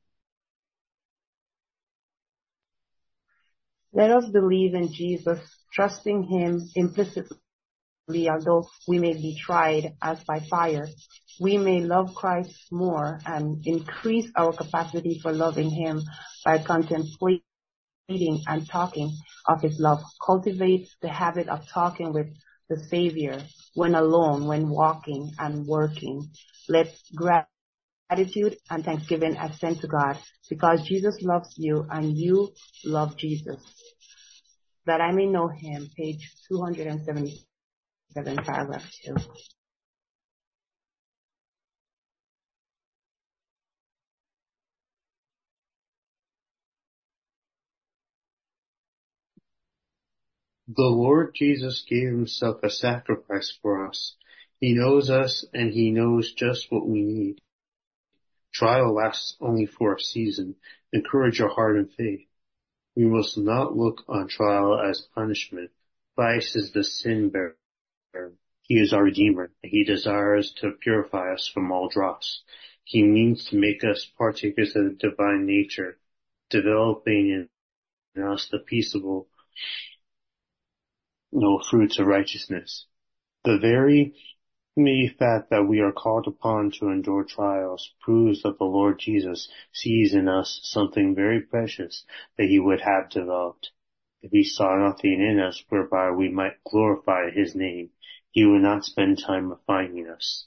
Let us believe in Jesus, trusting him implicitly, although we may be tried as by fire. We may love Christ more and increase our capacity for loving him by contemplating and talking of his love. Cultivate the habit of talking with the Savior when alone, when walking and working. Let gratitude and thanksgiving ascend to God because Jesus loves you and you love Jesus. That I may know him, page 277, paragraph 2. The Lord Jesus gave himself a sacrifice for us. He knows us and he knows just what we need. Trial lasts only for a season. Encourage your heart and faith. We must not look on trial as punishment. Christ is the sin bearer. He is our Redeemer. He desires to purify us from all dross. He means to make us partakers of the divine nature, developing in us the peaceable fruits of righteousness. The very fact that we are called upon to endure trials proves that the Lord Jesus sees in us something very precious that he would have developed. If he saw nothing in us whereby we might glorify his name, he would not spend time refining us.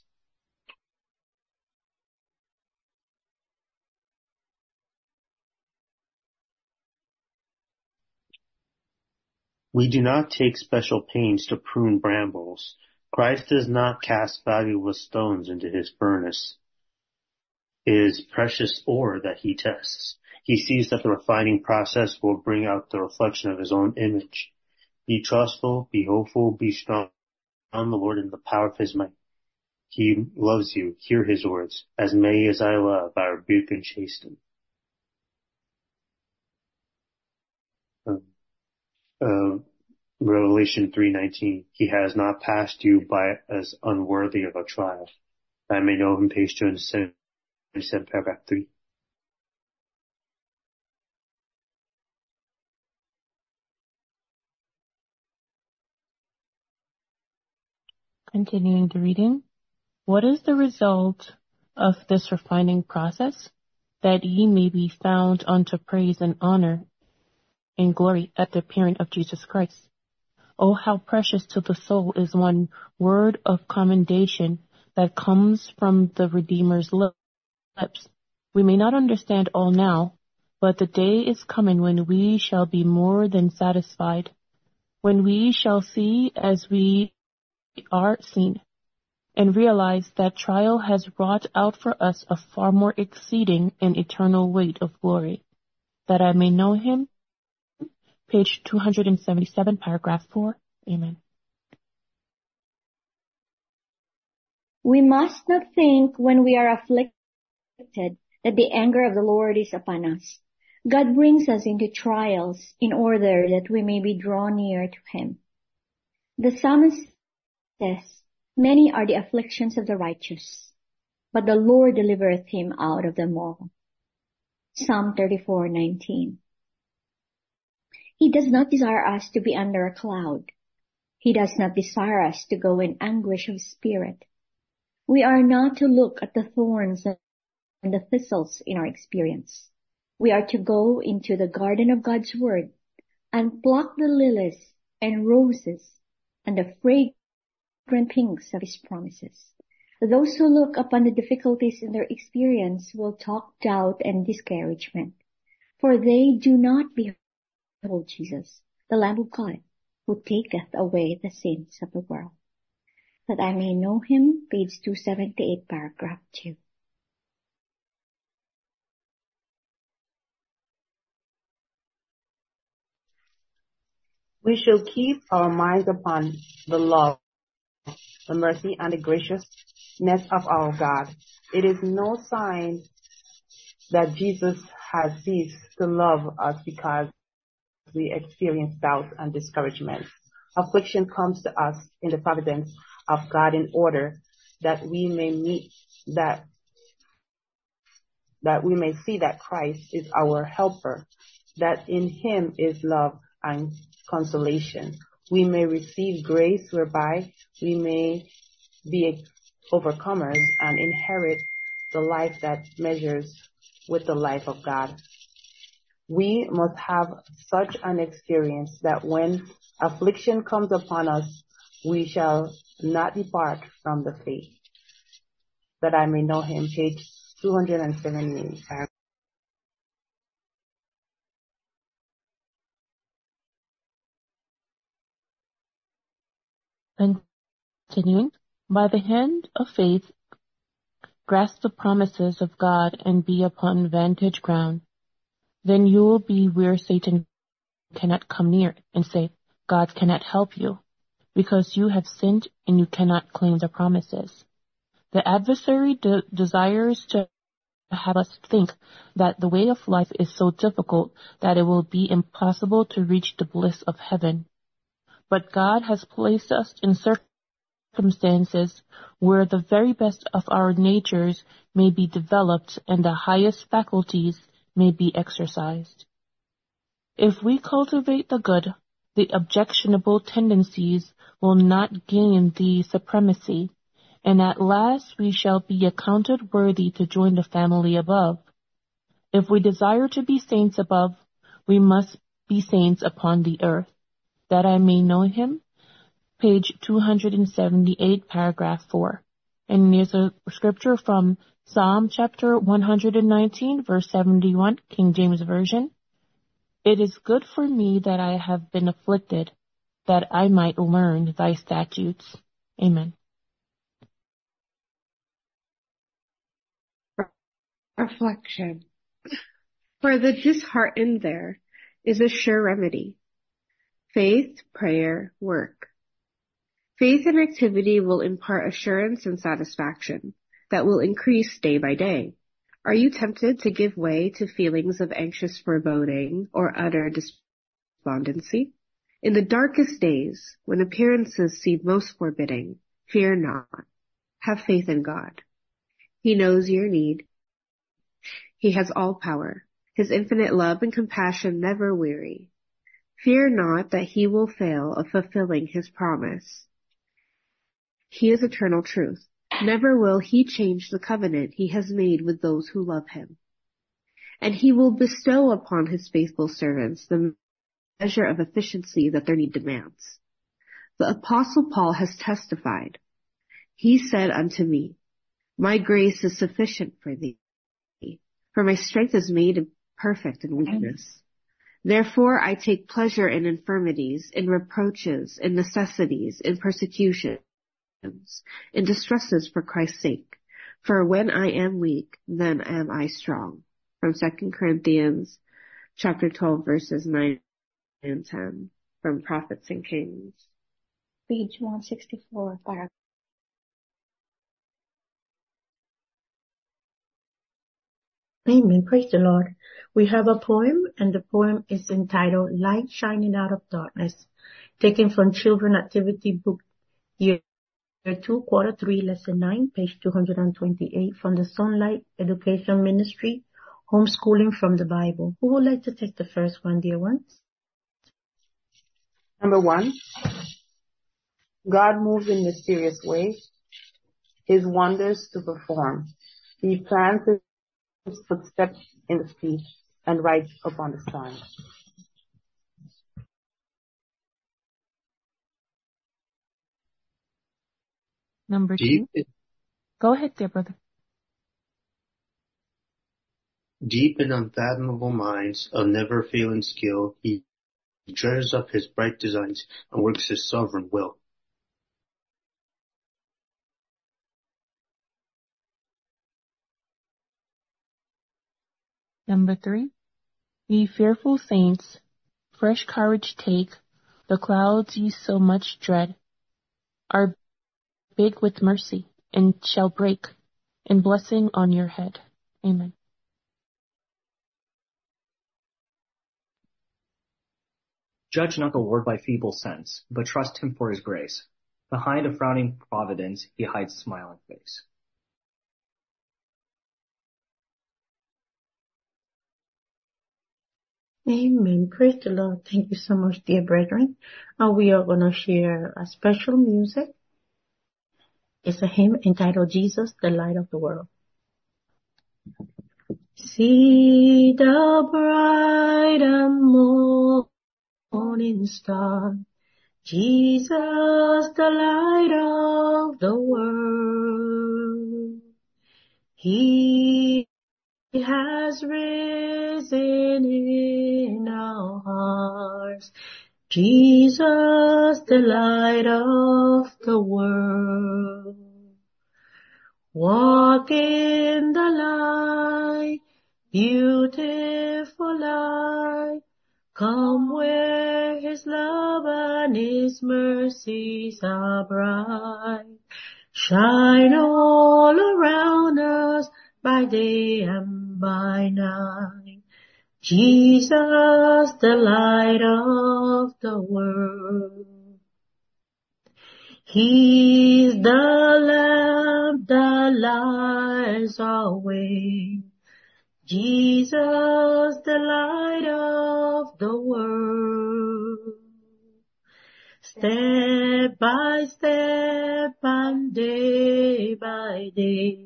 We do not take special pains to prune brambles. Christ does not cast valuable stones into his furnace. It is precious ore that he tests. He sees that the refining process will bring out the reflection of his own image. Be trustful, be hopeful, be strong on the Lord in the power of his might. He loves you. Hear his words. As many as I love, I rebuke and chasten. Revelation 3:19. He has not passed you by as unworthy of a trial. I may know him, page 277, paragraph 3. Continuing the reading. What is the result of this refining process? That ye may be found unto praise and honor and glory at the appearing of Jesus Christ. Oh, how precious to the soul is one word of commendation that comes from the Redeemer's lips. We may not understand all now, but the day is coming when we shall be more than satisfied, when we shall see as we are seen, and realize that trial has wrought out for us a far more exceeding and eternal weight of glory. That I may know him, page 277, paragraph 4. Amen. We must not think when we are afflicted that the anger of the Lord is upon us. God brings us into trials in order that we may be drawn near to him. The psalmist says, many are the afflictions of the righteous, but the Lord delivereth him out of them all. Psalm 34:19. He does not desire us to be under a cloud. He does not desire us to go in anguish of spirit. We are not to look at the thorns and the thistles in our experience. We are to go into the garden of God's word and pluck the lilies and roses and the fragrant pinks of his promises. Those who look upon the difficulties in their experience will talk doubt and discouragement, for they do not behold Jesus, the Lamb of God, who taketh away the sins of the world. That I may know him, page 278, paragraph 2. We shall keep our minds upon the love, the mercy, and the graciousness of our God. It is no sign that Jesus has ceased to love us because we experience doubt and discouragement. Affliction comes to us in the providence of God in order that we may we may see that Christ is our helper, that in him is love and consolation. We may receive grace whereby we may be overcomers and inherit the life that measures with the life of God. We must have such an experience that when affliction comes upon us, we shall not depart from the faith. That I may know him, page 278. Continuing, by the hand of faith, grasp the promises of God and be upon vantage ground. Then you will be where Satan cannot come near and say, God cannot help you, because you have sinned and you cannot claim the promises. The adversary desires to have us think that the way of life is so difficult that it will be impossible to reach the bliss of heaven. But God has placed us in circumstances where the very best of our natures may be developed and the highest faculties may be exercised. If we cultivate the good, the objectionable tendencies will not gain the supremacy, and at last we shall be accounted worthy to join the family above. If we desire to be saints above, we must be saints upon the earth. That I may know him, page 278, paragraph 4. And here's a scripture from Psalm chapter 119, verse 71, King James Version. It is good for me that I have been afflicted, that I might learn thy statutes. Amen. Reflection. For the disheartened there is a sure remedy. Faith, prayer, work. Faith and activity will impart assurance and satisfaction that will increase day by day. Are you tempted to give way to feelings of anxious foreboding or utter despondency? In the darkest days, when appearances seem most forbidding, fear not. Have faith in God. He knows your need. He has all power. His infinite love and compassion never weary. Fear not that he will fail of fulfilling his promise. He is eternal truth. Never will he change the covenant he has made with those who love him. And he will bestow upon his faithful servants the measure of efficiency that their need demands. The Apostle Paul has testified. He said unto me, my grace is sufficient for thee, for my strength is made perfect in weakness. Therefore I take pleasure in infirmities, in reproaches, in necessities, in persecutions, in distresses for Christ's sake. For when I am weak, then am I strong. From 2 Corinthians chapter 12, verses 9 and 10, from Prophets and Kings. Page 164, paragraph. Amen. Praise the Lord. We have a poem, and the poem is entitled Light Shining Out of Darkness, taken from Children Activity Book, Year 2, Quarter 3, Lesson 9, page 228, from the Sunlight Education Ministry, Homeschooling from the Bible. Who would like to take the first one, dear ones? Number 1, God moves in mysterious ways, His wonders to perform. He plants His footsteps in the sea and rides upon the sun. Number 2. Deep, Go ahead, dear brother. deep in unfathomable minds of never-failing skill, He treasures up His bright designs and works His sovereign will. Number 3. Ye fearful saints, fresh courage take. The clouds ye so much dread are big with mercy, and shall break in blessing on your head. Amen. Judge not the Lord by feeble sense, but trust Him for His grace. Behind a frowning providence, He hides a smiling face. Amen. Praise the Lord. Thank you so much, dear brethren. We are going to share a special music. It's a hymn entitled Jesus, the Light of the World. See the bright and morning star, Jesus, the light of the world. He has risen in our hearts, Jesus, the light of the world. Walk in the light, beautiful light. Come where His love and His mercies are bright. Shine all around us by day and by night. Jesus, the light of the world. He's the lamp that lights our way. Jesus, the light of the world. Step by step and day by day,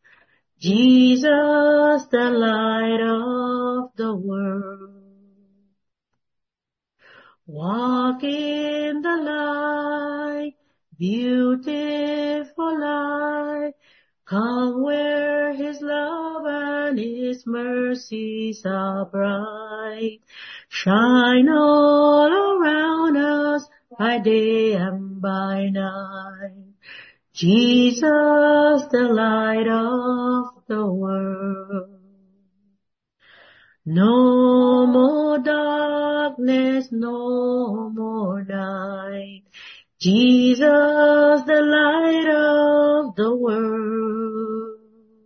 Jesus, the light of the world. Walk in the light, beautiful light. Come where His love and His mercies are bright. Shine all around us by day and by night. Jesus, the light of the world. No more darkness, no more night. Jesus, the light of the world.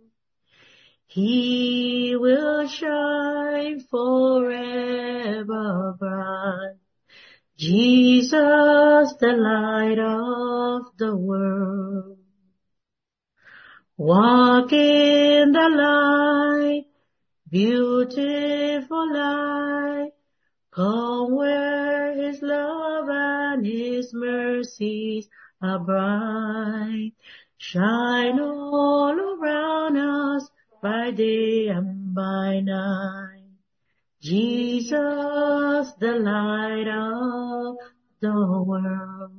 He will shine forever bright. Jesus, the light of the world. Walk in the light, beautiful light. Come where His love and His mercies are bright. Shine all around us by day and by night. Jesus, the light of the world.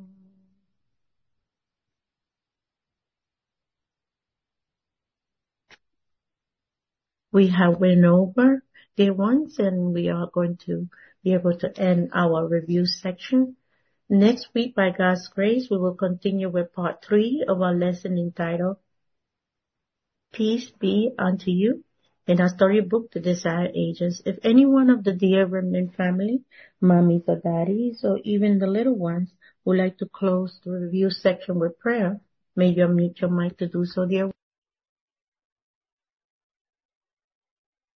We have went over day ones, and we are going to be able to end our review section. Next week, by God's grace, we will continue with part 3 of our lesson entitled Peace Be Unto You, in our storybook, The Desired Ages. If any one of the dear remnant family, mommies or daddies, or even the little ones, would like to close the review section with prayer, may you unmute your mic to do so, dear.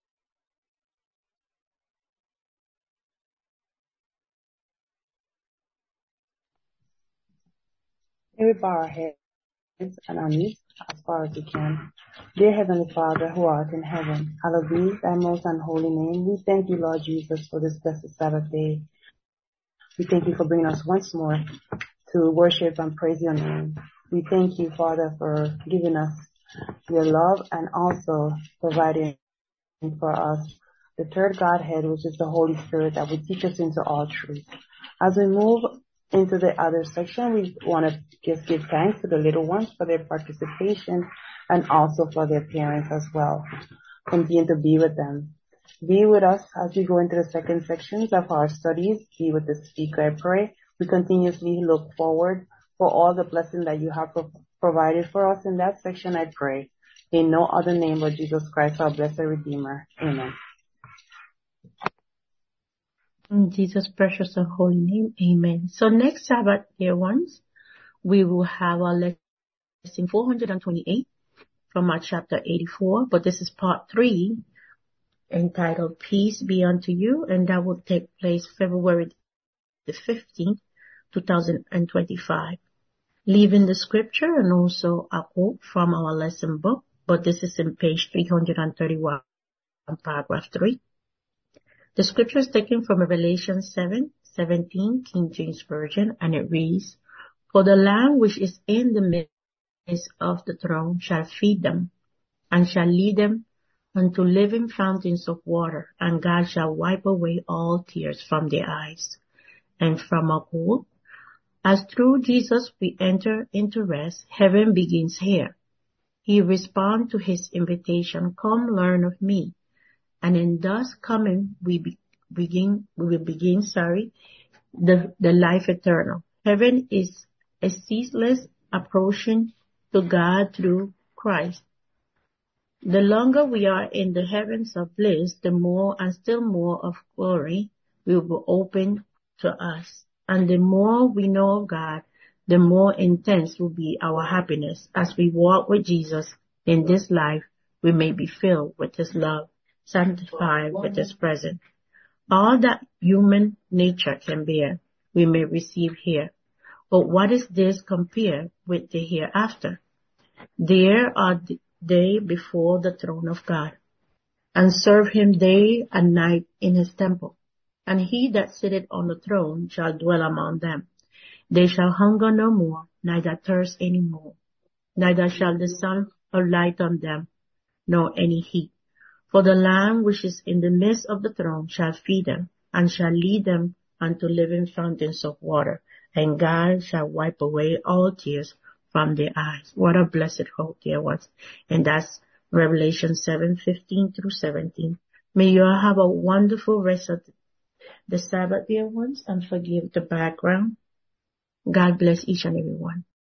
we bow our heads and our knees as far as we can. Dear Heavenly Father, who art in heaven, hallowed be thy most unholy name. We thank you, Lord Jesus, for this blessed Sabbath day. We thank you for bringing us once more to worship and praise your name. We thank you, Father, for giving us your love and also providing for us the third Godhead, which is the Holy Spirit, that will teach us into all truth. As we move into the other section, we want to just give thanks to the little ones for their participation and also for their parents as well. Continue to be with them. Be with us as we go into the second sections of our studies. Be with the speaker, I pray. We continuously look forward for all the blessing that you have provided for us in that section, I pray. In no other name but Jesus Christ, our blessed Redeemer. Amen. In Jesus' precious and holy name, amen. So next Sabbath, dear ones, we will have our lesson 428 from our chapter 84, but this is part 3, entitled Peace Be Unto You, and that will take place February the 15th, 2025. Leaving the scripture and also a quote from our lesson book, but this is in page 331, paragraph 3. The scripture is taken from Revelation 7:17, King James Version, and it reads, For the Lamb which is in the midst of the throne shall feed them, and shall lead them unto living fountains of water, and God shall wipe away all tears from their eyes. And from our quote, As through Jesus we enter into rest, heaven begins here. He responds to his invitation, Come learn of me. And in thus coming, we will begin the life eternal. Heaven is a ceaseless approaching to God through Christ. The longer we are in the heavens of bliss, the more and still more of glory will be open to us. And the more we know of God, the more intense will be our happiness. As we walk with Jesus in this life, we may be filled with his love, sanctified with his presence. All that human nature can bear, we may receive here. But what is this compared with the hereafter? There are they before the throne of God, and serve him day and night in his temple. And he that sitteth on the throne shall dwell among them. They shall hunger no more, neither thirst any more. Neither shall the sun alight on them, nor any heat. For the Lamb which is in the midst of the throne shall feed them, and shall lead them unto living fountains of water. And God shall wipe away all tears from their eyes. What a blessed hope, dear ones. And that's Revelation 7:15 through 17. May you all have a wonderful rest of the Sabbath, dear ones, and forgive the background. God bless each and every one.